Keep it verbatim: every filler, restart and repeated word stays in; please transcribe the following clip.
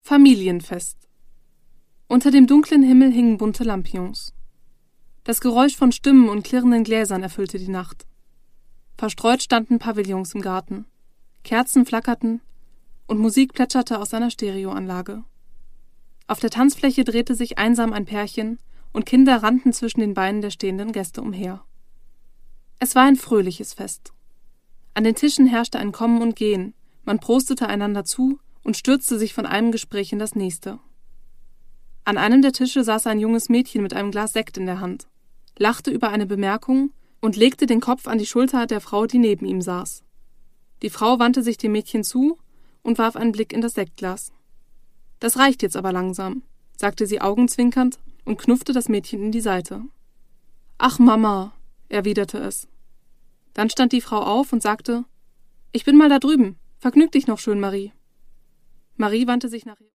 Familienfest. Unter dem dunklen Himmel hingen bunte Lampions. Das Geräusch von Stimmen und klirrenden Gläsern erfüllte die Nacht. Verstreut standen Pavillons im Garten. Kerzen flackerten und Musik plätscherte aus einer Stereoanlage. Auf der Tanzfläche drehte sich einsam ein Pärchen und Kinder rannten zwischen den Beinen der stehenden Gäste umher. Es war ein fröhliches Fest. An den Tischen herrschte ein Kommen und Gehen, man prostete einander zu und stürzte sich von einem Gespräch in das nächste. An einem der Tische saß ein junges Mädchen mit einem Glas Sekt in der Hand, lachte über eine Bemerkung und legte den Kopf an die Schulter der Frau, die neben ihm saß. Die Frau wandte sich dem Mädchen zu und warf einen Blick in das Sektglas. »Das reicht jetzt aber langsam«, sagte sie augenzwinkernd und knuffte das Mädchen in die Seite. »Ach, Mama«, erwiderte es. Dann stand die Frau auf und sagte, »Ich bin mal da drüben. Vergnüg dich noch schön, Marie.« Marie wandte sich nach ihr.